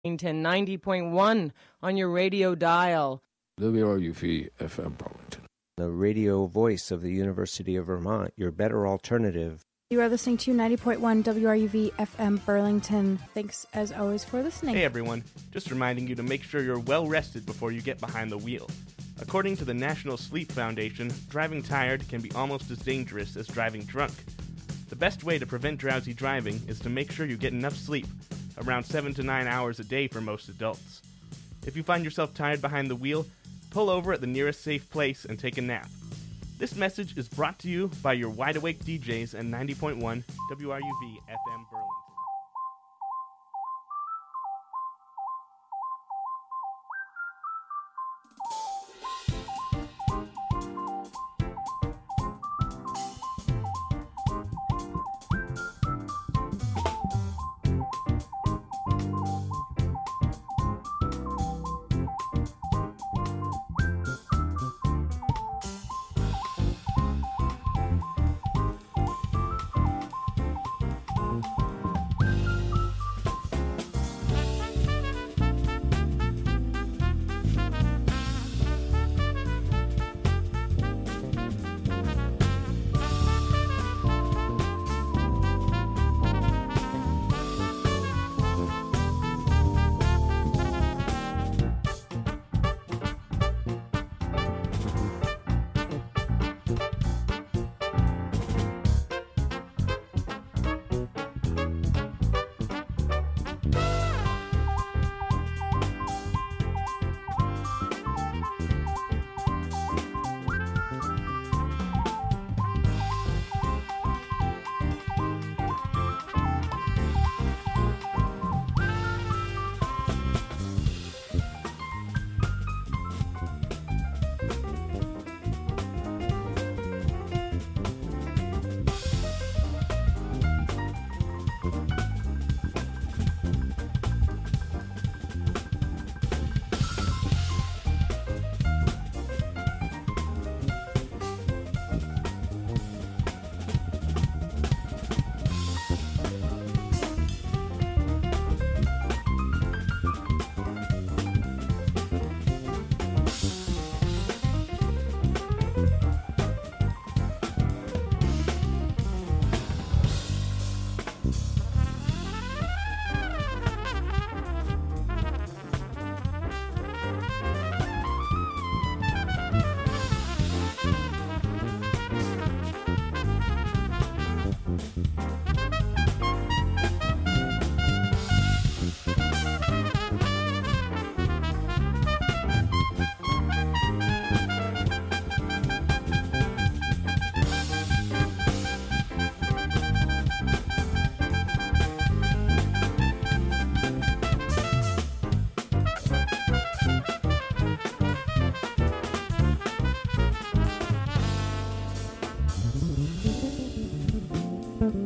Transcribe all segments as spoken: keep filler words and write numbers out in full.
ninety point one on your radio dial. W R U V F M Burlington. The radio voice of the University of Vermont, your better alternative. You are listening to ninety point one W R U V F M Burlington. Thanks, as always, for listening. Hey, everyone. Just reminding you to make sure you're well rested before you get behind the wheel. According to the National Sleep Foundation, driving tired can be almost as dangerous as driving drunk. The best way to prevent drowsy driving is to make sure you get enough sleep, around seven to nine hours a day for most adults. If you find yourself tired behind the wheel, pull over at the nearest safe place and take a nap. This message is brought to you by your Wide Awake D Js and ninety point one W R U V F M Burlington.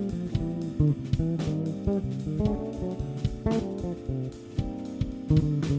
Thank you.